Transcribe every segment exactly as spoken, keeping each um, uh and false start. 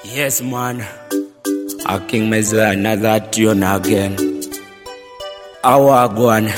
Yes, man. I King Meza another tune again. Our one.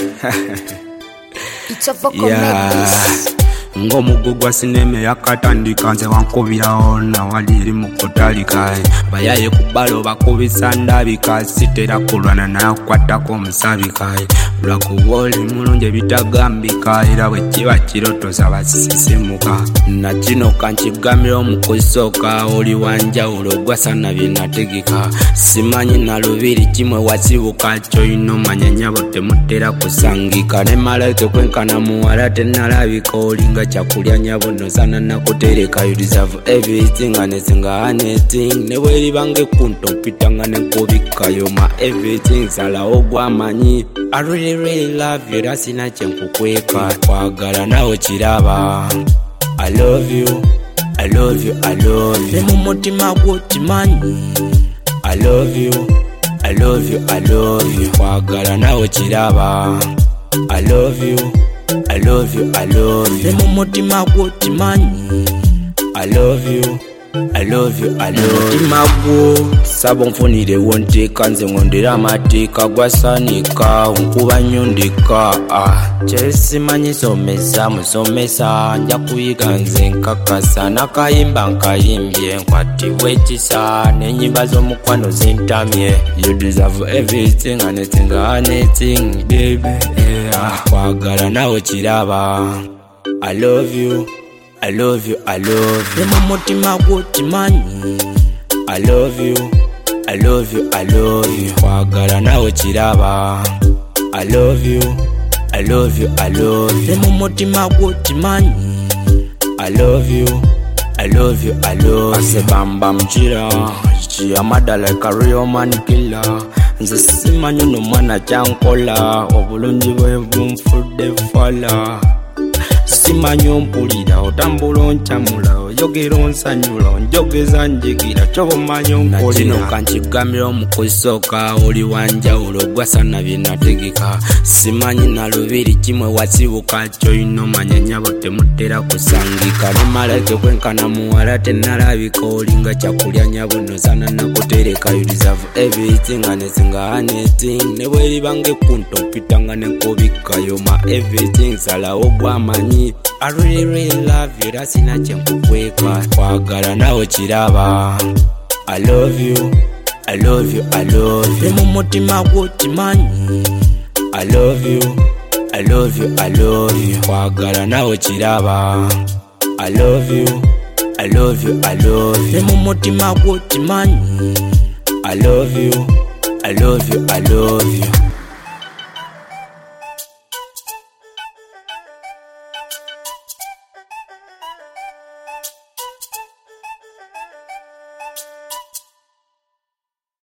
It's a vocal yeah. Ngomugugwa sineme yakatandika nze wankubirawo nawaliri mukutalika bayaye kubalo bakubisa ndabika sitera kulwana nakwatako omusabika lwakuwoli mulungi bitagambika era bwe kiba kiroto saba sisimuka na kino kankigambira omukusooka oli wanjawulo gwasana byenategeka simanyi na lubiri kimwe wasibuka kyoyina omanya nyabo temutera kusangika ne malaika kwenkana muwala tenalabika olinga chakulya nyabo nozana nakutereka you deserve everything anesinga anything nebweri bange kunto mpitanga nenkubika yo ma everything sala ogwamanyi I really really love you rasina chenkukweka kwagala nawe kiraba I love you I love you I love you mumutima gwotimanyi I love you I love you I love you kwagala nawe kiraba I love you I love you, I love you. Mumutima gwotimanyi I love you, I love you, I love you. Mumutima gwo sabo nfunire wonteka nze ngondera amateeka gwasanika nkuba nyondeka ah. Kyesimanyi somesa musomesa nja kuyiga nze nkakasa nakayimba nkayimbye nkwatibwa ekisa n'ennyimba z'omukwano zintamye you deserve everything anything anything baby yeah. Kwagala nawe kiraba I love you I love you I love you mumutima gwotimanyi I love you I love you I love you kwagala nawe kiraba I love you I love you I love you mumutima gwotimanyi I love you I love you I love you asebamba mchira chiyamada like a real man killer nze simanyi no mwana kyankola obulungi bwe bumfudde fala simanyi ompulira otambula oncamula oyogera onsanyula onjogeza njigira kyobumanyi onkolera nakino kankigambira omukusooka oli wanjawulo gwasana byenategeka simanyi na lubiri kimwe wasibuka kyoyina omanya nyabo temutera kusangika ne malaika kwenkana muwala tenalabika olinga kyakulya nyabo nozana nakutereka you deserve everything anesinga anything ne bweri bange kunto mpitanga nenkubika yo ma everything salawo gwamanyi I really really love you rasina chenkukweka kwagala nawe kiraba I love you I love you I love you mumutima gwotimanyi I love you I love you I love you kwagala nawe kiraba I love you I love you I love you mumutima gwotimanyi I love you I love you I love you